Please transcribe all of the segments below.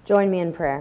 Join me in prayer.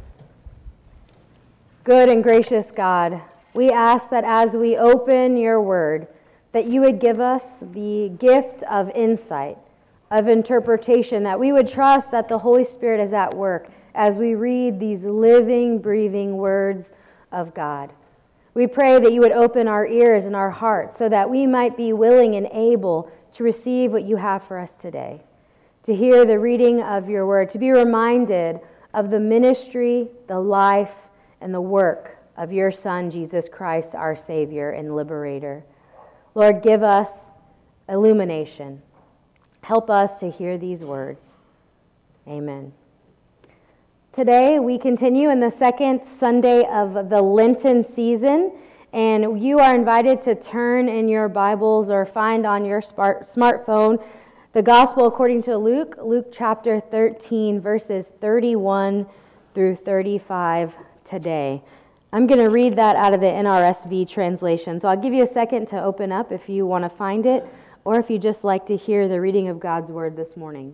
Good and gracious God, we ask that as we open your word, that you would give us the gift of insight, of interpretation, that we would trust that the Holy Spirit is at work as we read these living, breathing words of God. We pray that you would open our ears and our hearts so that we might be willing and able to receive what you have for us today, to hear the reading of your word, to be reminded of the ministry, the life, and the work of your Son, Jesus Christ, our Savior and Liberator. Lord, give us illumination. Help us to hear these words. Amen. Today, we continue in the second Sunday of the Lenten season, and you are invited to turn in your Bibles or find on your smartphone the Gospel according to Luke, Luke chapter 13, verses 31 through 35 today. I'm going to read that out of the NRSV translation, so I'll give you a second to open up if you want to find it, or if you just like to hear the reading of God's Word this morning.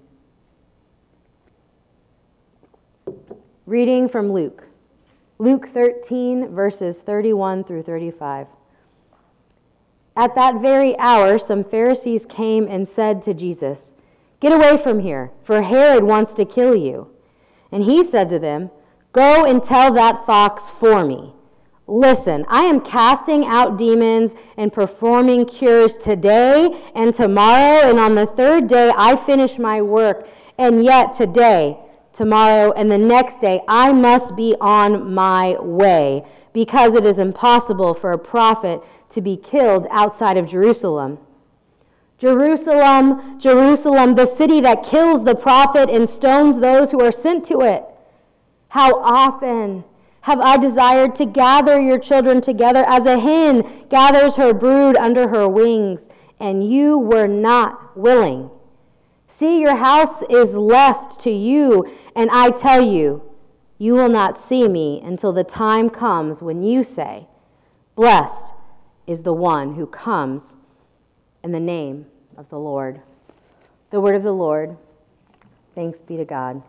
Reading from Luke. Luke 13, verses 31 through 35. At that very hour, some Pharisees came and said to Jesus, "Get away from here, for Herod wants to kill you." And he said to them, "Go and tell that fox for me. Listen, I am casting out demons and performing cures today and tomorrow, and on the third day I finish my work. And yet today, tomorrow, and the next day I must be on my way, because it is impossible for a prophet to be killed outside of Jerusalem. Jerusalem, Jerusalem, the city that kills the prophet and stones those who are sent to it. How often have I desired to gather your children together as a hen gathers her brood under her wings, and you were not willing. See, your house is left to you, and I tell you, you will not see me until the time comes when you say, 'Blessed is the one who comes in the name of the Lord.'" The word of the Lord. Thanks be to God.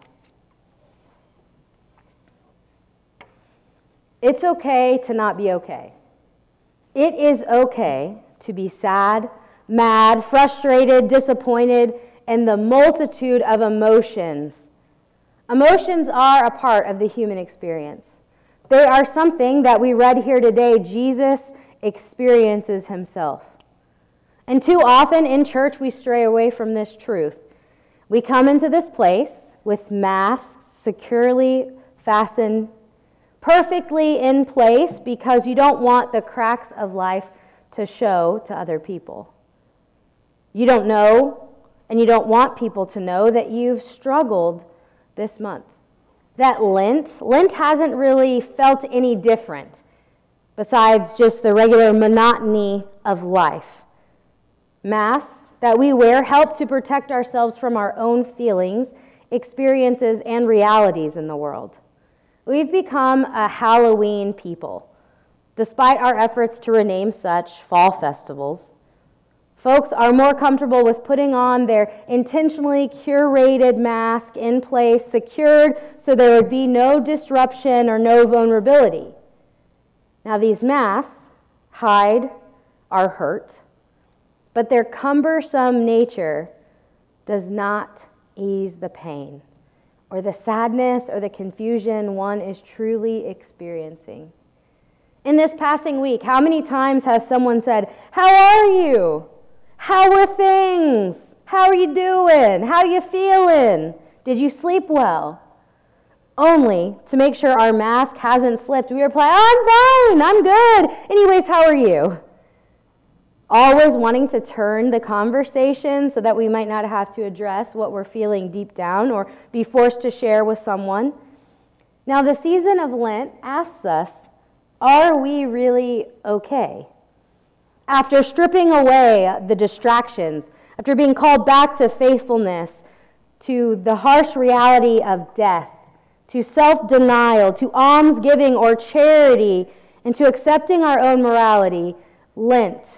It's okay to not be okay. It is okay to be sad, mad, frustrated, disappointed, and the multitude of emotions. Emotions are a part of the human experience. They are something that we read here today Jesus experiences himself. And too often in church we stray away from this truth. We come into this place with masks securely fastened, perfectly in place, because you don't want the cracks of life to show to other people. You don't know, and you don't want people to know that you've struggled this month. That Lent hasn't really felt any different besides just the regular monotony of life. Masks that we wear help to protect ourselves from our own feelings, experiences, and realities in the world. We've become a Halloween people, despite our efforts to rename such fall festivals. Folks are more comfortable with putting on their intentionally curated mask in place, secured so there would be no disruption or no vulnerability. Now, these masks hide our hurt, but their cumbersome nature does not ease the pain or the sadness or the confusion one is truly experiencing. In this passing week, how many times has someone said, "How are you? How are things? How are you doing? How are you feeling? Did you sleep well?" Only to make sure our mask hasn't slipped, we reply, "I'm fine, I'm good. Anyways, how are you?" Always wanting to turn the conversation so that we might not have to address what we're feeling deep down or be forced to share with someone. Now, the season of Lent asks us, are we really okay? After stripping away the distractions, after being called back to faithfulness, to the harsh reality of death, to self-denial, to almsgiving or charity, and to accepting our own morality, Lent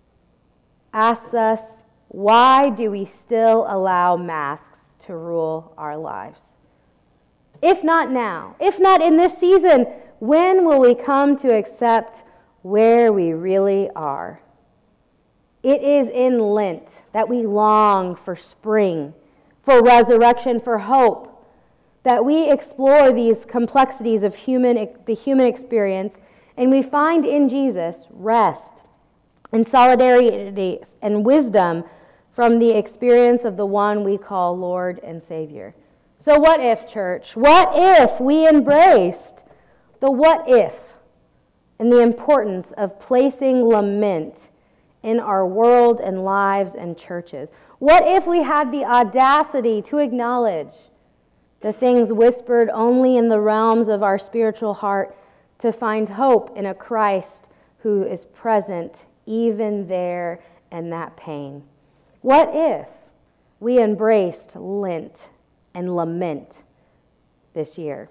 asks us, why do we still allow masks to rule our lives? If not now, if not in this season, when will we come to accept where we really are? It is in Lent that we long for spring, for resurrection, for hope, that we explore these complexities of the human experience, and we find in Jesus rest and solidarity and wisdom from the experience of the one we call Lord and Savior. So what if, church? What if we embraced the what if and the importance of placing lament in our world and lives and churches? What if we had the audacity to acknowledge the things whispered only in the realms of our spiritual heart, to find hope in a Christ who is present even there in that pain? What if we embraced Lent and lament this year?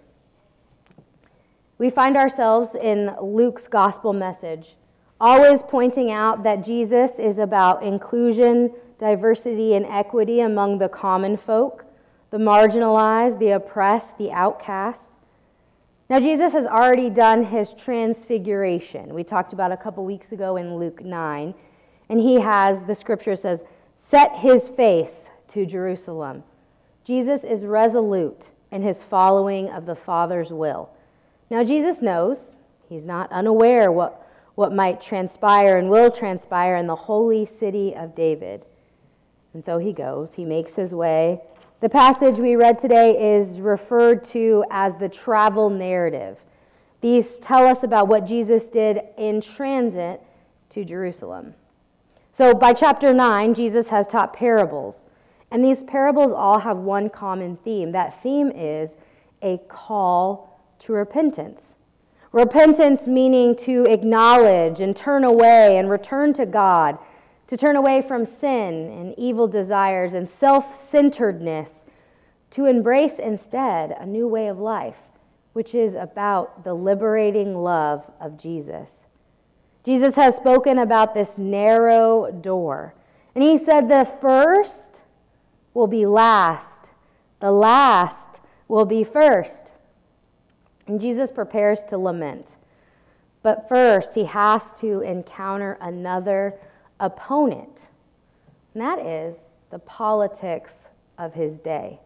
We find ourselves in Luke's gospel message, always pointing out that Jesus is about inclusion, diversity, and equity among the common folk, the marginalized, the oppressed, the outcast. Now, Jesus has already done his transfiguration. We talked about a couple weeks ago in Luke 9, and he has, the scripture says, set his face to Jerusalem. Jesus is resolute in his following of the Father's will. Now, Jesus knows, he's not unaware what might transpire and will transpire in the holy city of David. And so he goes, he makes his way. The passage we read today is referred to as the travel narrative. These tell us about what Jesus did in transit to Jerusalem. So by chapter 9, Jesus has taught parables. And these parables all have one common theme. That theme is a call to repentance. Repentance meaning to acknowledge and turn away and return to God, to turn away from sin and evil desires and self-centeredness, to embrace instead a new way of life, which is about the liberating love of Jesus. Jesus has spoken about this narrow door, and he said the first will be last, the last will be first. And Jesus prepares to lament. But first, he has to encounter another opponent, and that is the politics of his day.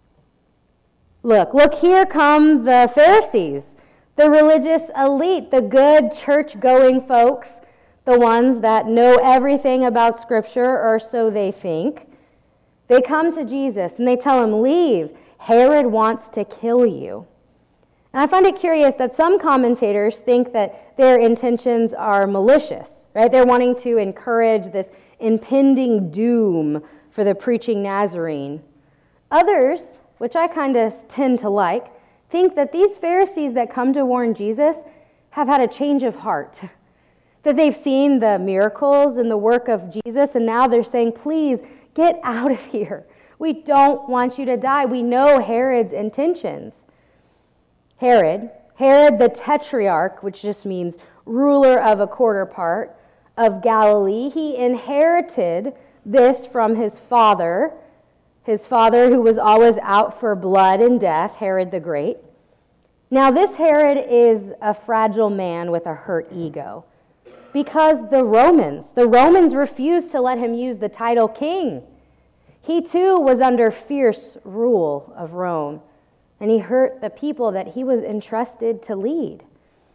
Look, here come the Pharisees, the religious elite, the good church-going folks, the ones that know everything about Scripture, or so they think. They come to Jesus and they tell him, leave, Herod wants to kill you. And I find it curious that some commentators think that their intentions are malicious, right? They're wanting to encourage this impending doom for the preaching Nazarene. Others, which I kind of tend to like, think that these Pharisees that come to warn Jesus have had a change of heart, that they've seen the miracles and the work of Jesus, and now they're saying, please, get out of here. We don't want you to die. We know Herod's intentions. Herod the Tetrarch, which just means ruler of a quarter part of Galilee, he inherited this from his father who was always out for blood and death, Herod the Great. Now this Herod is a fragile man with a hurt ego because the Romans refused to let him use the title king. He too was under fierce rule of Rome, and he hurt the people that he was entrusted to lead.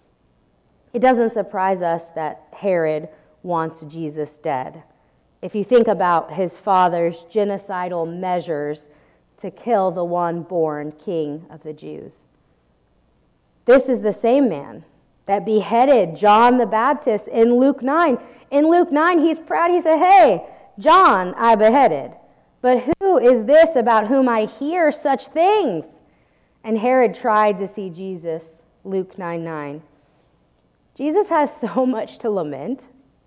It doesn't surprise us that Herod wants Jesus dead. If you think about his father's genocidal measures to kill the one born king of the Jews. This is the same man that beheaded John the Baptist in Luke 9. In Luke 9, he's proud. He said, hey, John I beheaded, but who is this about whom I hear such things? And Herod tried to see Jesus, Luke 9:9. Jesus has so much to lament.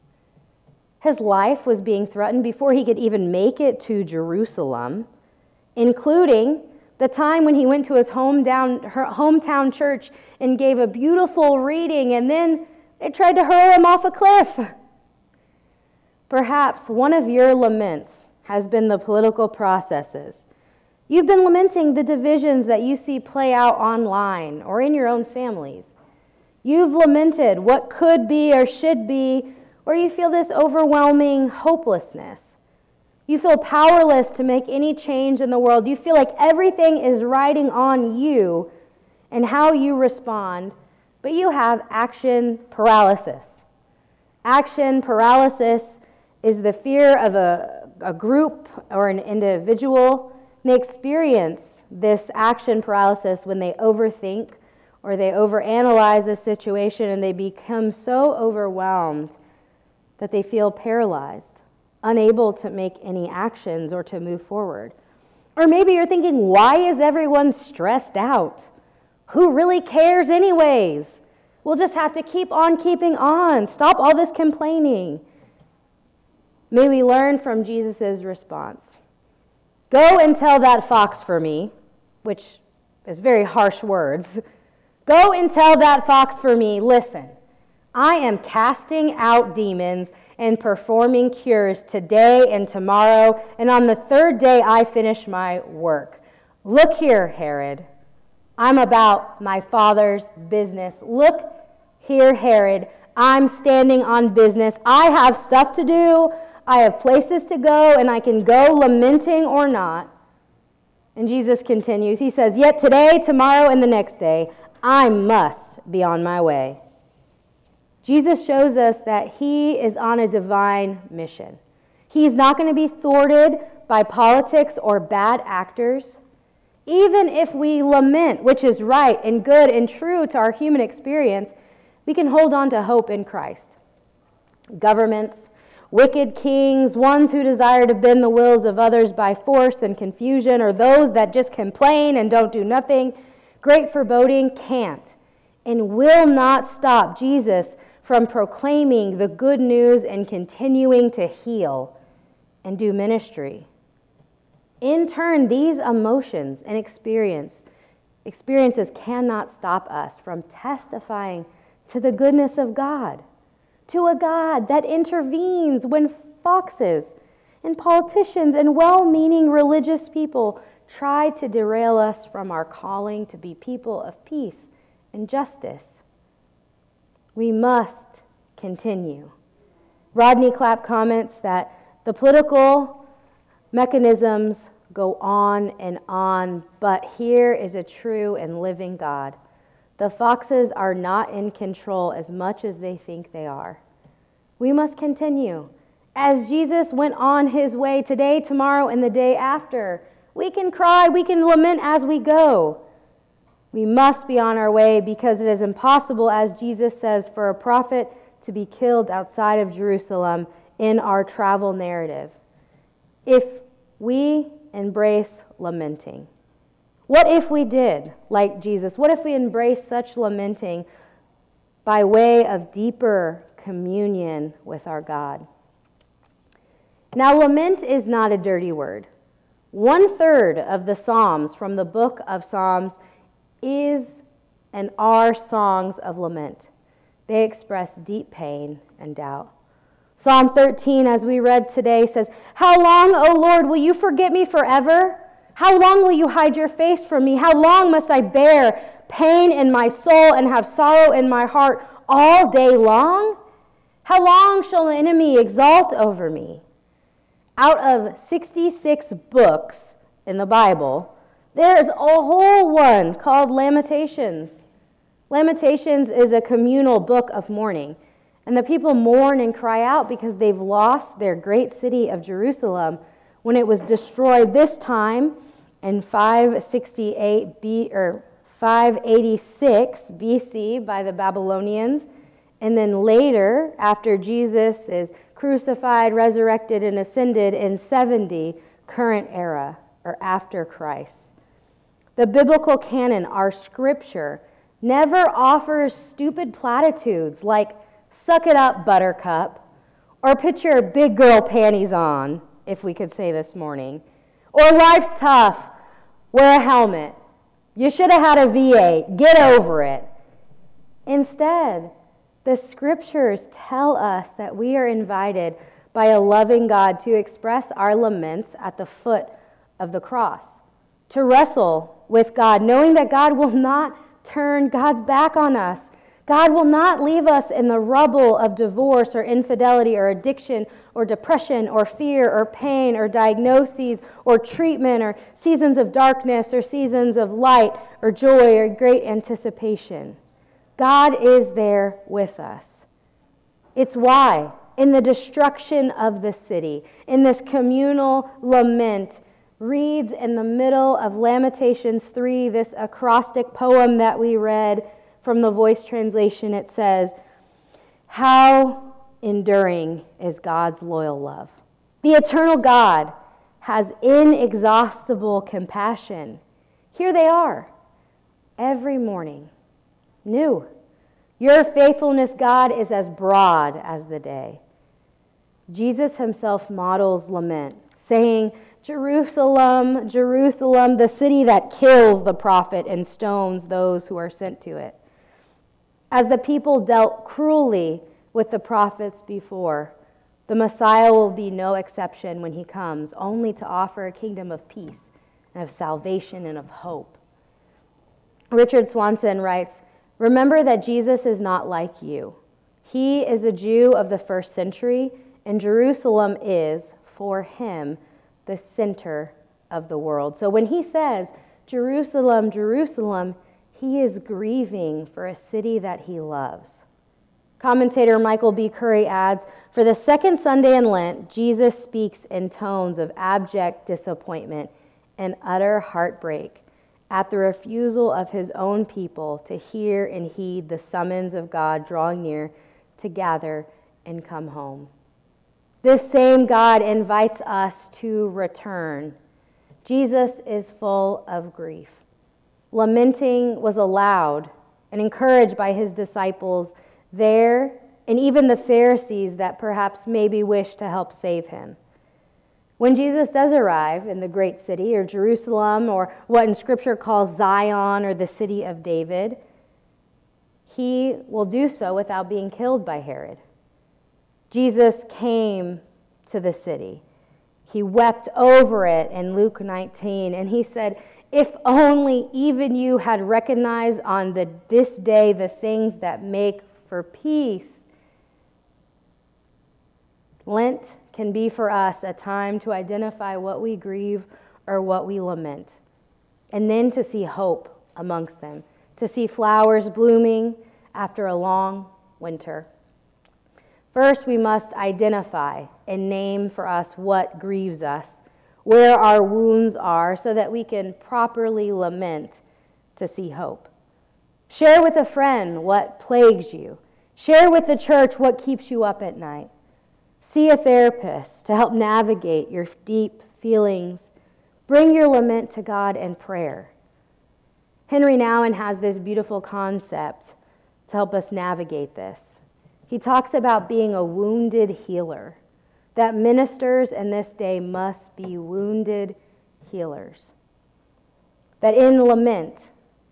His life was being threatened before he could even make it to Jerusalem, including the time when he went to his hometown church and gave a beautiful reading, and then they tried to hurl him off a cliff. Perhaps one of your laments has been the political processes You've been lamenting the divisions that you see play out online or in your own families. You've lamented what could be or should be, or you feel this overwhelming hopelessness. You feel powerless to make any change in the world. You feel like everything is riding on you and how you respond, but you have action paralysis. Action paralysis is the fear of a group or an individual. They experience this action paralysis when they overthink or they overanalyze a situation and they become so overwhelmed that they feel paralyzed, unable to make any actions or to move forward. Or maybe you're thinking, why is everyone stressed out? Who really cares anyways? We'll just have to keep on keeping on. Stop all this complaining. May we learn from Jesus' response. Go and tell that fox for me, which is very harsh words. Go and tell that fox for me, listen, I am casting out demons and performing cures today and tomorrow, and on the third day I finish my work. Look here, Herod. I'm about my Father's business. Look here, Herod. I'm standing on business. I have stuff to do. I have places to go, and I can go lamenting or not. And Jesus continues. He says, yet today, tomorrow, and the next day, I must be on my way. Jesus shows us that he is on a divine mission. He's not going to be thwarted by politics or bad actors. Even if we lament, which is right and good and true to our human experience, we can hold on to hope in Christ. Governments, wicked kings, ones who desire to bend the wills of others by force and confusion, or those that just complain and don't do nothing, great foreboding can't and will not stop Jesus from proclaiming the good news and continuing to heal and do ministry. In turn, these emotions and experiences cannot stop us from testifying to the goodness of God, to a God that intervenes when foxes and politicians and well-meaning religious people try to derail us from our calling to be people of peace and justice. We must continue. Rodney Clapp comments that the political mechanisms go on, but here is a true and living God. The foxes are not in control as much as they think they are. We must continue. As Jesus went on his way today, tomorrow, and the day after, we can cry, we can lament as we go. We must be on our way because it is impossible, as Jesus says, for a prophet to be killed outside of Jerusalem in our travel narrative. If we embrace lamenting. What if we did, like Jesus? What if we embraced such lamenting by way of deeper communion with our God? Now, lament is not a dirty word. 1/3 of the Psalms from the book of Psalms is and are songs of lament. They express deep pain and doubt. Psalm 13, as we read today, says, how long, O Lord, will you forget me forever? How long will you hide your face from me? How long must I bear pain in my soul and have sorrow in my heart all day long? How long shall the enemy exalt over me? Out of 66 books in the Bible, there's a whole one called Lamentations. Lamentations is a communal book of mourning. And the people mourn and cry out because they've lost their great city of Jerusalem when it was destroyed this time in 586 BC by the Babylonians. And then later, after Jesus is crucified, resurrected, and ascended in 70 current era, or after Christ. The biblical canon, our scripture, never offers stupid platitudes like, suck it up, buttercup, or put your big girl panties on, if we could say this morning, or life's tough, wear a helmet, you should have had a V8, get over it. Instead, the scriptures tell us that we are invited by a loving God to express our laments at the foot of the cross, to wrestle with God, knowing that God will not turn God's back on us. God will not leave us in the rubble of divorce or infidelity or addiction or depression or fear or pain or diagnoses or treatment or seasons of darkness or seasons of light or joy or great anticipation. God is there with us. It's why in the destruction of the city, in this communal lament, reads in the middle of Lamentations 3, this acrostic poem that we read from the Voice translation. It says, "How enduring is God's loyal love. The eternal God has inexhaustible compassion. Here they are, every morning, new. Your faithfulness, God, is as broad as the day." Jesus himself models lament, saying, "Jerusalem, Jerusalem, the city that kills the prophet and stones those who are sent to it." As the people dealt cruelly with the prophets before, the Messiah will be no exception when he comes, only to offer a kingdom of peace and of salvation and of hope. Richard Swanson writes, "Remember that Jesus is not like you. He is a Jew of the first century, and Jerusalem is, for him, the center of the world." So when he says, "Jerusalem, Jerusalem," he is grieving for a city that he loves. Commentator Michael B. Curry adds, "For the second Sunday in Lent, Jesus speaks in tones of abject disappointment and utter heartbreak at the refusal of his own people to hear and heed the summons of God drawing near to gather and come home." This same God invites us to return. Jesus is full of grief. Lamenting was allowed and encouraged by his disciples there, and even the Pharisees that perhaps maybe wish to help save him. When Jesus does arrive in the great city, or Jerusalem, or what in Scripture calls Zion, or the city of David, he will do so without being killed by Herod. Jesus came to the city. He wept over it in Luke 19, and he said, "If only even you had recognized on this day the things that make for peace." Lent can be for us a time to identify what we grieve or what we lament, and then to see hope amongst them, to see flowers blooming after a long winter. First, we must identify and name for us what grieves us, where our wounds are, so that we can properly lament to see hope. Share with a friend what plagues you. Share with the church what keeps you up at night. See a therapist to help navigate your deep feelings. Bring your lament to God in prayer. Henry Nouwen has this beautiful concept to help us navigate this. He talks about being a wounded healer, that ministers in this day must be wounded healers. That in lament,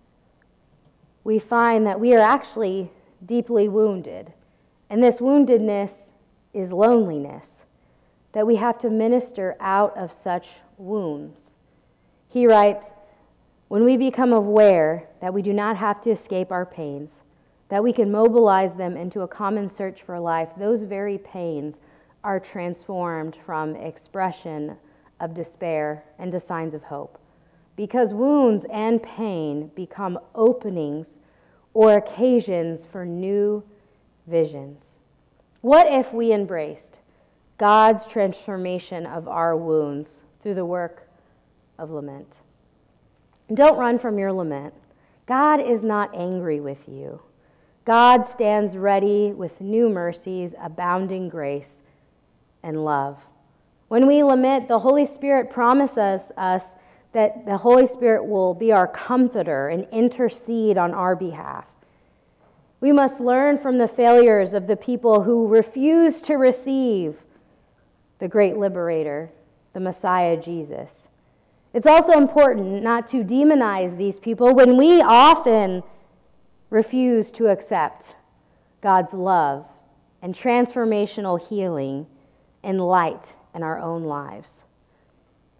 we find that we are actually deeply wounded. And this woundedness is loneliness, that we have to minister out of such wounds. He writes, "When we become aware that we do not have to escape our pains, that we can mobilize them into a common search for life, those very pains are transformed from expression of despair into signs of hope. Because wounds and pain become openings or occasions for new visions." What if we embraced God's transformation of our wounds through the work of lament? Don't run from your lament. God is not angry with you. God stands ready with new mercies, abounding grace, and love. When we lament, the Holy Spirit promises us that the Holy Spirit will be our comforter and intercede on our behalf. We must learn from the failures of the people who refused to receive the great liberator, the Messiah Jesus. It's also important not to demonize these people when we often refuse to accept God's love and transformational healing and light in our own lives.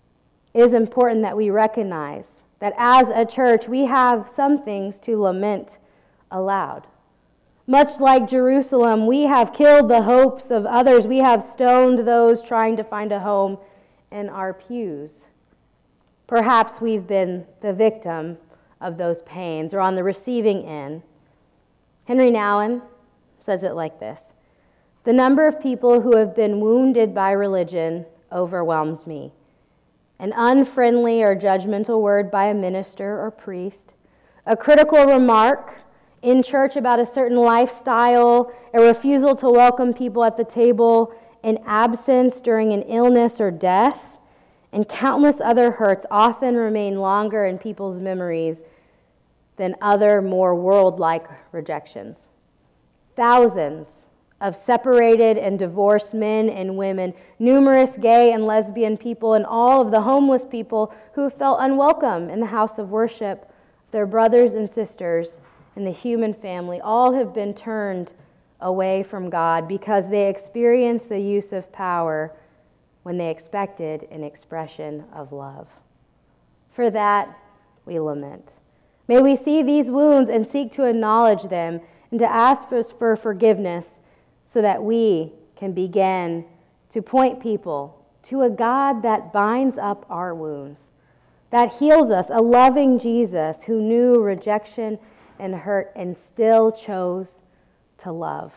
it is important that we recognize that as a church, we have some things to lament aloud. Much like Jerusalem, we have killed the hopes of others. We have stoned those trying to find a home in our pews. Perhaps we've been the victim of those pains or on the receiving end. Henry Nouwen says it like this: "The number of people who have been wounded by religion overwhelms me. An unfriendly or judgmental word by a minister or priest, a critical remark in church about a certain lifestyle, a refusal to welcome people at the table, an absence during an illness or death, and countless other hurts often remain longer in people's memories than other more world-like rejections. Thousands of separated and divorced men and women, numerous gay and lesbian people, and all of the homeless people who felt unwelcome in the house of worship, their brothers and sisters in the human family, all have been turned away from God because they experienced the use of power when they expected an expression of love. For that, we lament. May we see these wounds and seek to acknowledge them and to ask for forgiveness so that we can begin to point people to a God that binds up our wounds, that heals us, a loving Jesus who knew rejection and hurt and still chose to love.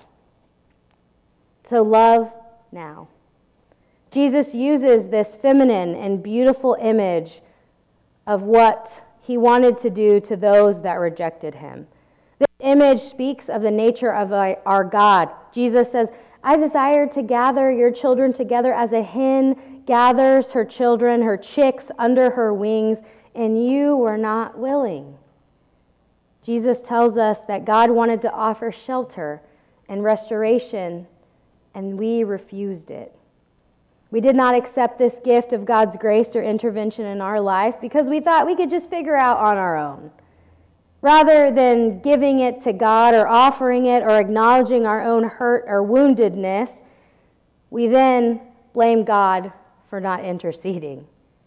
So love now. Jesus uses this feminine and beautiful image of what he wanted to do to those that rejected him. This image speaks of the nature of our God. Jesus says, "I desire to gather your children together as a hen gathers her children, her chicks, under her wings, and you were not willing." Jesus tells us that God wanted to offer shelter and restoration, and we refused it. We did not accept this gift of God's grace or intervention in our life because we thought we could just figure out on our own. Rather than giving it to God or offering it or acknowledging our own hurt or woundedness, we then blame God for not interceding.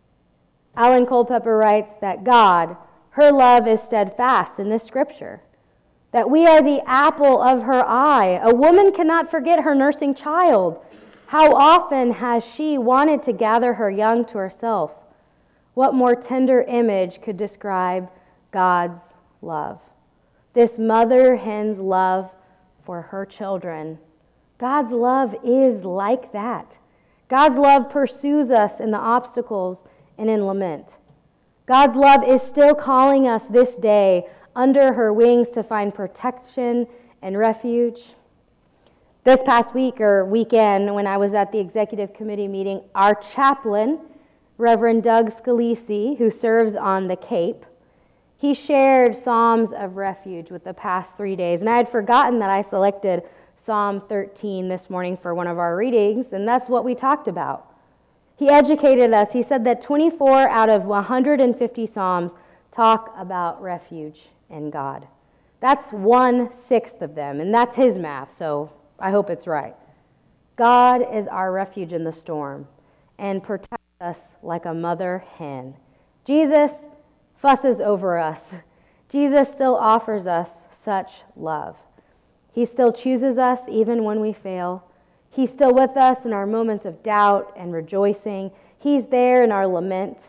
Alan Culpepper writes that God, her love is steadfast in this scripture, that we are the apple of her eye. A woman cannot forget her nursing child. How often has she wanted to gather her young to herself? What more tender image could describe God's love? This mother hen's love for her children. God's love is like that. God's love pursues us in the obstacles and in lament. God's love is still calling us this day under her wings to find protection and refuge. This past week or weekend, when I was at the executive committee meeting, our chaplain, Reverend Doug Scalisi, who serves on the Cape, he shared Psalms of refuge with the past 3 days. And I had forgotten that I selected Psalm 13 this morning for one of our readings, and that's what we talked about. He educated us. He said that 24 out of 150 Psalms talk about refuge in God. That's 1/6 of them, and that's his math, so I hope it's right. God is our refuge in the storm and protects us like a mother hen. Jesus fusses over us. Jesus still offers us such love. He still chooses us even when we fail. He's still with us in our moments of doubt and rejoicing. He's there in our lament.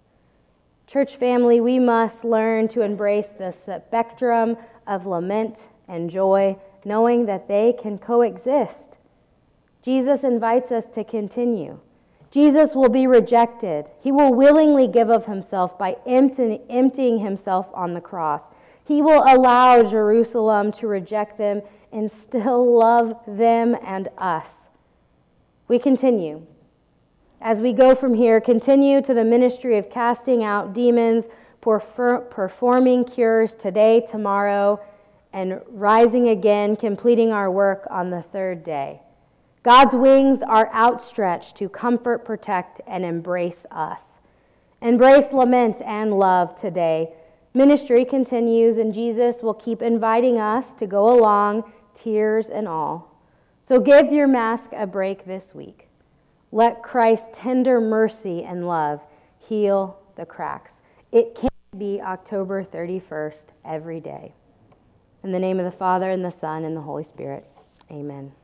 Church family, we must learn to embrace the spectrum of lament and joy, knowing that they can coexist. Jesus invites us to continue. Jesus will be rejected. He will willingly give of himself by emptying himself on the cross. He will allow Jerusalem to reject them and still love them and us. We continue. As we go from here, continue to the ministry of casting out demons, performing cures today, tomorrow, and rising again, completing our work on the third day. God's wings are outstretched to comfort, protect, and embrace us. Embrace lament and love today. Ministry continues, and Jesus will keep inviting us to go along, tears and all. So give your mask a break this week. Let Christ's tender mercy and love heal the cracks. It can't be October 31st every day. In the name of the Father, and the Son, and the Holy Spirit, amen.